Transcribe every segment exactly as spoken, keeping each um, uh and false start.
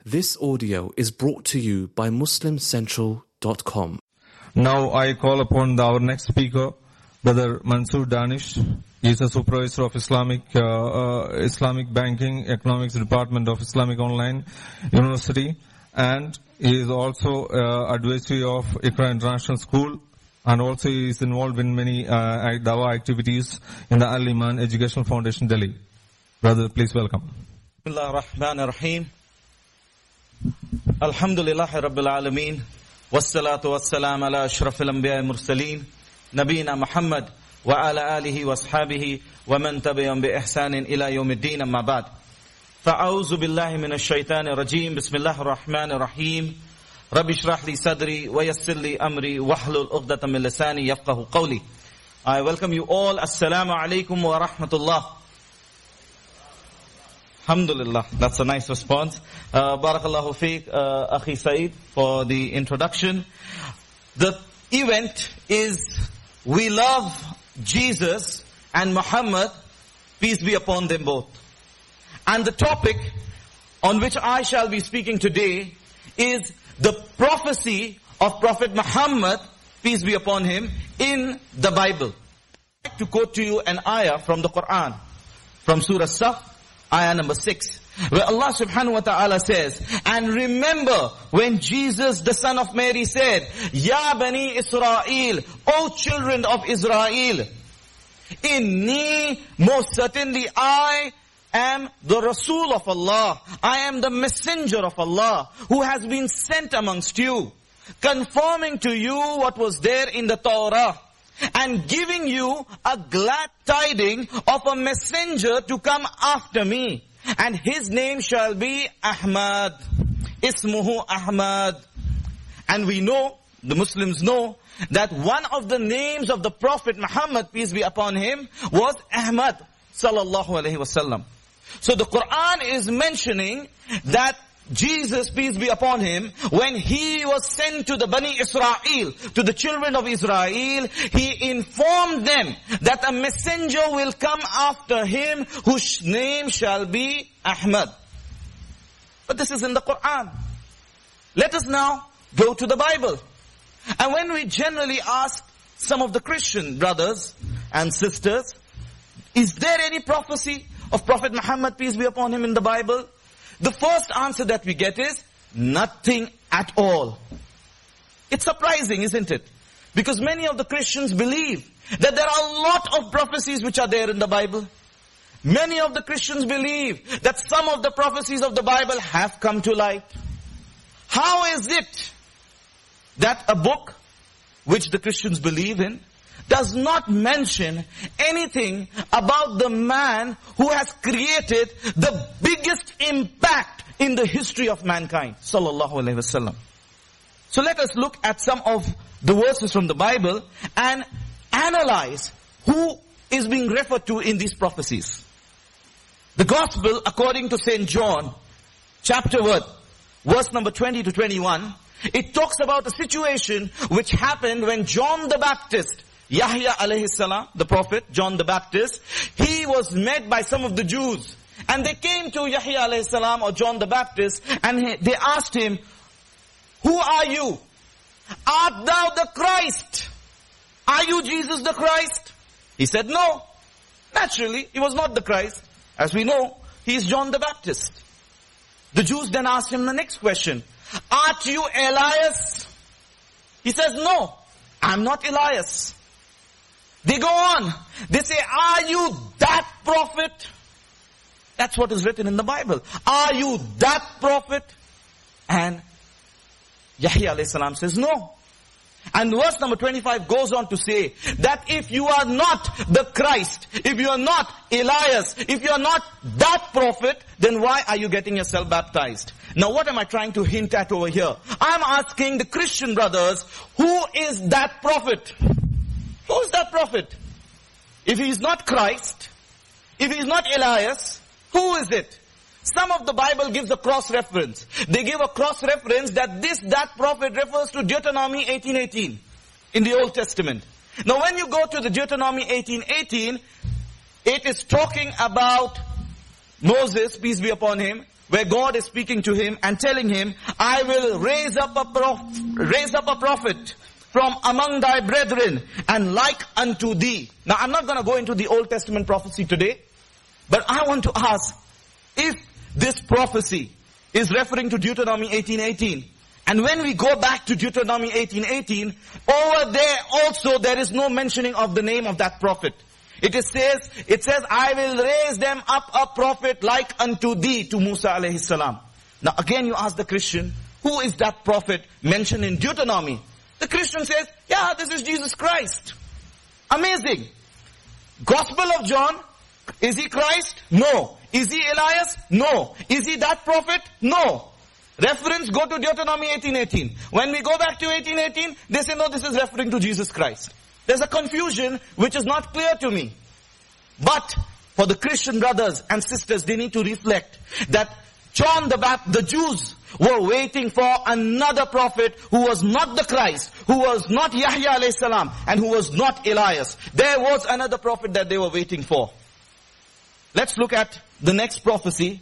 This audio is brought to you by Muslim Central dot com. Now I call upon the, our next speaker, Brother Mansoor Danish. He is a supervisor of Islamic uh, uh, Islamic Banking Economics Department of Islamic Online University, and he is also uh, advisory of Iqra International School, and also he is involved in many uh, Dawah activities in the Al-Iman Educational Foundation, Delhi. Brother, please welcome. Bismillah ar-Rahman ar-Rahim. Alhamdulillahi Rabbil Alameen. Wassalatu wassalam ala ashrafil anbiya mursaleen. Nabina Muhammad wa ala alihi wa ashabihi wa man tabi'ahum bi ihsanin ila yawmiddin, amma ba'd. Fa'auzu billahi minash shaitanir rajim. Bismillahir rahmanir rahim. Rabbi shrah li sadri wa yassir li amri wahlul 'uqdatam min lisani yafqahu qawli. I welcome you all. Assalamu alaikum wa rahmatullah. Alhamdulillah, that's a nice response. Uh, Barakallahu feek, uh, Akhi Saeed, for the introduction. The event is We Love Jesus and Muhammad, peace be upon them both. And the topic on which I shall be speaking today is the prophecy of Prophet Muhammad, peace be upon him, in the Bible. I'd like to quote to you an ayah from the Quran, from Surah Saf, ayah number six, where Allah subhanahu wa ta'ala says, and remember when Jesus, the son of Mary, said, Ya Bani Israel, O children of Israel, Inni, most certainly I am the Rasul of Allah. I am the messenger of Allah who has been sent amongst you, confirming to you what was there in the Torah, and giving you a glad tiding of a messenger to come after me. And his name shall be Ahmad. Ismuhu Ahmad. And we know, the Muslims know, that one of the names of the Prophet Muhammad, peace be upon him, was Ahmad sallallahu alaihi wasallam. So the Quran is mentioning that Jesus, peace be upon him, when he was sent to the Bani Israel, to the children of Israel, he informed them that a messenger will come after him whose name shall be Ahmad. But this is in the Quran. Let us now go to the Bible. And when we generally ask some of the Christian brothers and sisters, is there any prophecy of Prophet Muhammad, peace be upon him, in the Bible? The first answer that we get is nothing at all. It's surprising, isn't it? Because many of the Christians believe that there are a lot of prophecies which are there in the Bible. Many of the Christians believe that some of the prophecies of the Bible have come to light. How is it that a book which the Christians believe in does not mention anything about the man who has created the biggest impact in the history of mankind, sallallahu alaihi wasallam? So let us look at some of the verses from the Bible and analyze who is being referred to in these prophecies. The Gospel according to Saint John, chapter one, verse number twenty to twenty-one, it talks about a situation which happened when John the Baptist, Yahya alayhi salam, the prophet, John the Baptist, he was met by some of the Jews. And they came to Yahya alayhi salam, or John the Baptist, and he, they asked him, who are you? Art thou the Christ? Are you Jesus the Christ? He said no. Naturally, he was not the Christ. As we know, he is John the Baptist. The Jews then asked him the next question, art you Elias? He says no, I'm not Elias. They go on. They say, are you that prophet? That's what is written in the Bible. Are you that prophet? And Yahya alayhi salam says no. And verse number twenty-five goes on to say that if you are not the Christ, if you are not Elias, if you are not that prophet, then why are you getting yourself baptized? Now what am I trying to hint at over here? I'm asking the Christian brothers, who is that prophet? Who is that prophet? If he is not Christ, if he is not Elias, who is it? Some of the Bible gives a cross-reference. They give a cross-reference that this, that prophet refers to Deuteronomy eighteen eighteen in the Old Testament. Now when you go to the Deuteronomy eighteen eighteen, it is talking about Moses, peace be upon him, where God is speaking to him and telling him, I will raise up a prof- raise up a prophet from among thy brethren and like unto thee. Now I'm not going to go into the Old Testament prophecy today, but I want to ask if this prophecy is referring to Deuteronomy eighteen eighteen. And when we go back to Deuteronomy eighteen eighteen, over there also there is no mentioning of the name of that prophet. It is says, it says, I will raise them up a prophet like unto thee, to Musa alayhi salam. Now again you ask the Christian, who is that prophet mentioned in Deuteronomy? The Christian says, yeah, this is Jesus Christ. Amazing. Gospel of John, is he Christ? No. Is he Elias? No. Is he that prophet? No. Reference, go to Deuteronomy eighteen eighteen. When we go back to eighteen eighteen, they say, no, this is referring to Jesus Christ. There's a confusion which is not clear to me. But for the Christian brothers and sisters, they need to reflect that John the Baptist, the Jews were waiting for another prophet who was not the Christ, who was not Yahya alayhi salam, and who was not Elias. There was another prophet that they were waiting for. Let's look at the next prophecy,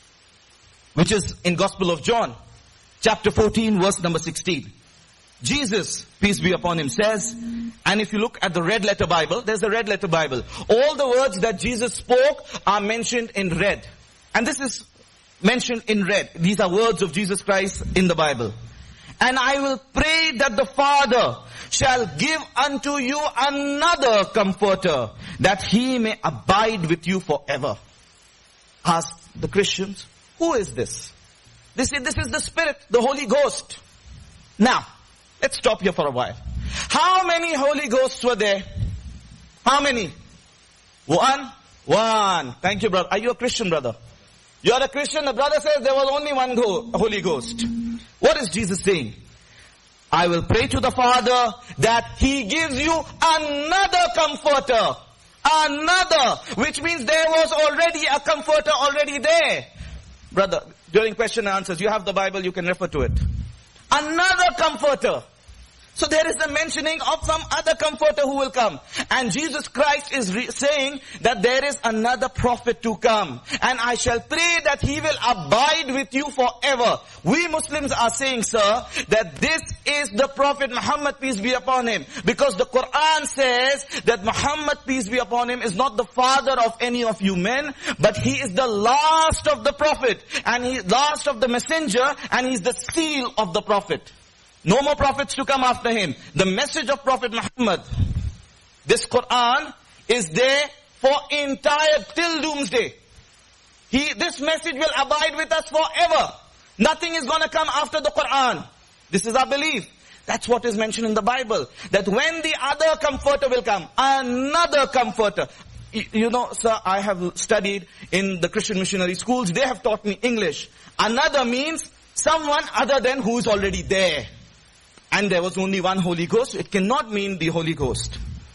which is in Gospel of John, chapter fourteen, verse number sixteen. Jesus, peace be upon him, says, and if you look at the red letter Bible, there's a red letter Bible. All the words that Jesus spoke are mentioned in red. And this is mentioned in red. These are words of Jesus Christ in the Bible. And I will pray that the Father shall give unto you another comforter, that he may abide with you forever. Ask the Christians, who is this? They say this is the Spirit, the Holy Ghost. Now, let's stop here for a while. How many Holy Ghosts were there? How many? One? One. Thank you, brother. Are you a Christian, brother? You are a Christian. The brother says there was only one go- Holy Ghost. What is Jesus saying? I will pray to the Father that he gives you another comforter. Another. Which means there was already a comforter already there. Brother, during question and answers, you have the Bible, you can refer to it. Another comforter. So there is a mentioning of some other comforter who will come. And Jesus Christ is re- saying that there is another prophet to come. And I shall pray that he will abide with you forever. We Muslims are saying, sir, that this is the Prophet Muhammad, peace be upon him. Because the Quran says that Muhammad, peace be upon him, is not the father of any of you men, but he is the last of the prophet. And he is last of the messenger, and he is the seal of the prophet. No more prophets to come after him. The message of Prophet Muhammad, this Quran, is there for entire, till doomsday. He, this message will abide with us forever. Nothing is going to come after the Quran. This is our belief. That's what is mentioned in the Bible. That when the other comforter will come, another comforter. You, you know, sir, I have studied in the Christian missionary schools. They have taught me English. Another means someone other than who is already there. And there was only one Holy Ghost. It cannot mean the Holy Ghost.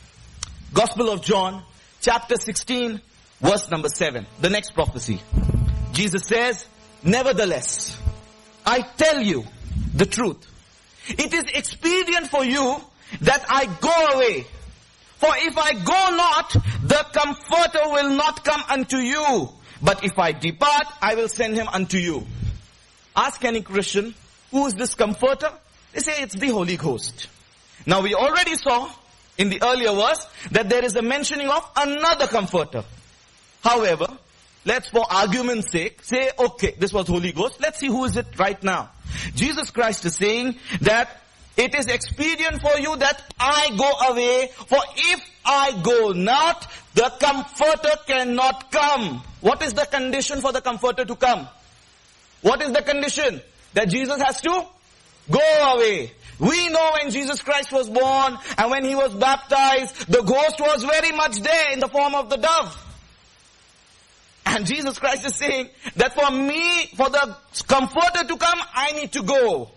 Gospel of John, chapter sixteen, verse number seven. The next prophecy. Jesus says, nevertheless, I tell you the truth. It is expedient for you that I go away. For if I go not, the Comforter will not come unto you. But if I depart, I will send him unto you. Ask any Christian, who is this Comforter? They say it's the Holy Ghost. Now we already saw in the earlier verse that there is a mentioning of another Comforter. However, let's for argument's sake say, okay, this was Holy Ghost. Let's see who is it right now. Jesus Christ is saying that it is expedient for you that I go away, for if I go not, the Comforter cannot come. What is the condition for the Comforter to come? What is the condition? That Jesus has to go away. We know when Jesus Christ was born and when he was baptized, the ghost was very much there in the form of the dove. And Jesus Christ is saying that for me, for the Comforter to come, I need to go.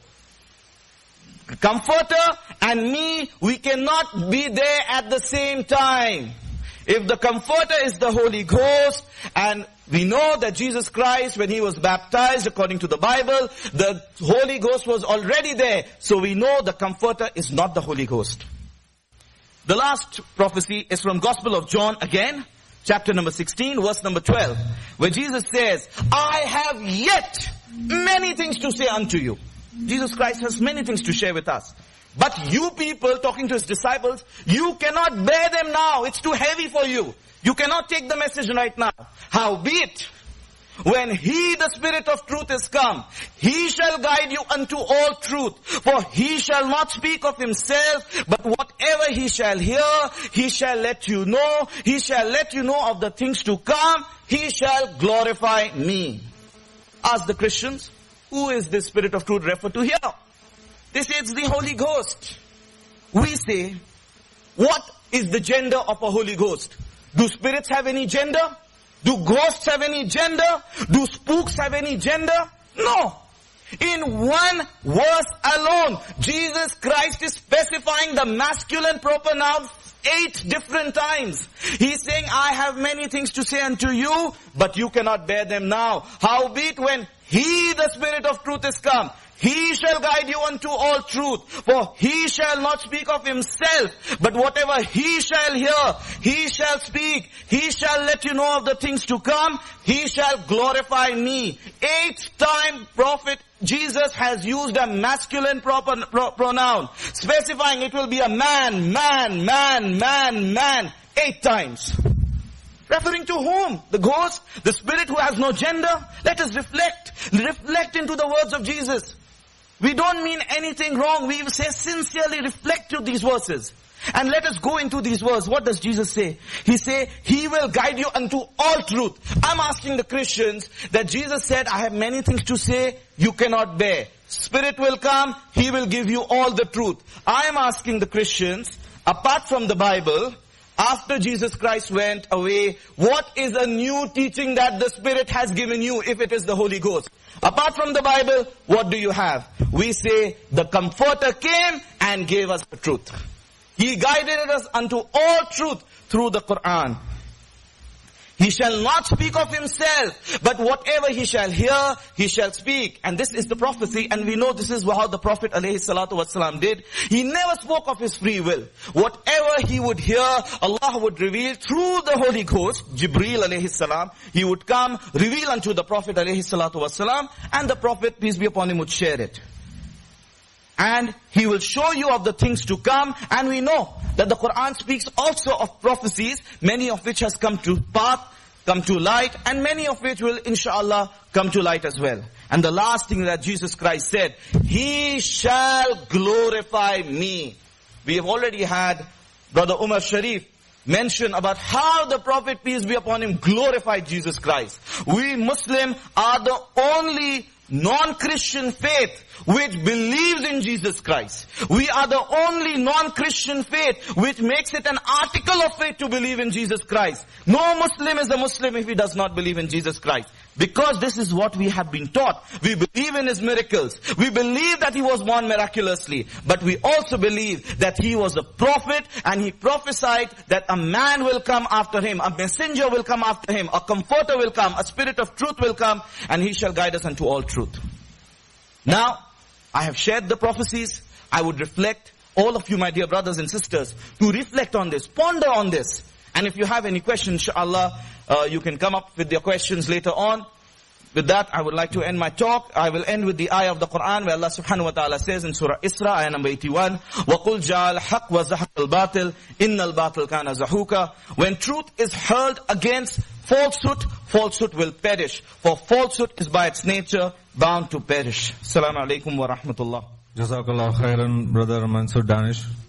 Comforter and me, we cannot be there at the same time. If the Comforter is the Holy Ghost, and we know that Jesus Christ, when he was baptized, according to the Bible, the Holy Ghost was already there. So we know the Comforter is not the Holy Ghost. The last prophecy is from Gospel of John again, chapter number sixteen, verse number twelve, where Jesus says, I have yet many things to say unto you. Jesus Christ has many things to share with us. But you people, talking to his disciples, you cannot bear them now. It's too heavy for you. You cannot take the message right now. Howbeit, when he, the Spirit of truth, is come, he shall guide you unto all truth. For he shall not speak of himself, but whatever he shall hear, he shall let you know. He shall let you know of the things to come. He shall glorify me. Ask the Christians, who is this Spirit of truth referred to here? They say it's the Holy Ghost. We say, what is the gender of a Holy Ghost? Do spirits have any gender? Do ghosts have any gender? Do spooks have any gender? No. In one verse alone, Jesus Christ is specifying the masculine proper noun eight different times. He's saying, I have many things to say unto you, but you cannot bear them now. Howbeit, when he, the Spirit of truth, is come, he shall guide you unto all truth. For he shall not speak of himself, but whatever he shall hear, he shall speak. He shall let you know of the things to come. He shall glorify me. Eight time prophet Jesus has used a masculine proper, pro, pronoun, specifying it will be a man, man, man, man, man, eight times. Referring to whom? The ghost? The spirit who has no gender? Let us reflect. Reflect into the words of Jesus. We don't mean anything wrong. We say sincerely reflect to these verses. And let us go into these verses. What does Jesus say? He say, he will guide you unto all truth. I'm asking the Christians that Jesus said, I have many things to say you cannot bear. Spirit will come, he will give you all the truth. I am asking the Christians, apart from the Bible, after Jesus Christ went away, what is a new teaching that the Spirit has given you if it is the Holy Ghost? Apart from the Bible, what do you have? We say, the Comforter came and gave us the truth. He guided us unto all truth through the Quran. He shall not speak of himself, but whatever he shall hear, he shall speak. And this is the prophecy, and we know this is how the Prophet ﷺ did. He never spoke of his free will. Whatever he would hear, Allah would reveal through the Holy Ghost, Jibreel ﷺ. He would come, reveal unto the Prophet ﷺ, and the Prophet, peace be upon him, would share it. And he will show you of the things to come. And we know that the Quran speaks also of prophecies, many of which has come to path, come to light, and many of which will inshallah come to light as well. And the last thing that Jesus Christ said, he shall glorify me. We have already had Brother Umar Sharif mention about how the Prophet, peace be upon him, glorified Jesus Christ. We Muslim are the only non-Christian faith which believes in Jesus Christ. We are the only non-Christian faith which makes it an article of faith to believe in Jesus Christ. No Muslim is a Muslim if he does not believe in Jesus Christ. Because this is what we have been taught. We believe in his miracles. We believe that he was born miraculously. But we also believe that he was a prophet and he prophesied that a man will come after him, a messenger will come after him, a comforter will come, a spirit of truth will come, and he shall guide us unto all truth. Now, I have shared the prophecies. I would reflect, all of you my dear brothers and sisters, to reflect on this, ponder on this. And if you have any questions, inshallah, uh, you can come up with your questions later on. With that, I would like to end my talk. I will end with the ayah of the Quran where Allah subhanahu wa ta'ala says in Surah Isra, ayah number eighty-one, وَقُلْ جَعَ الْحَقْ وَزَحَقَ الْبَاطِلِ إِنَّ الْبَاطِلَ كَانَ زَحُوكَ. When truth is hurled against falsehood, falsehood will perish. For falsehood is by its nature bound to perish. Assalamu alaikum wa rahmatullah. Jazakallah khairan, Brother Mansur Danish.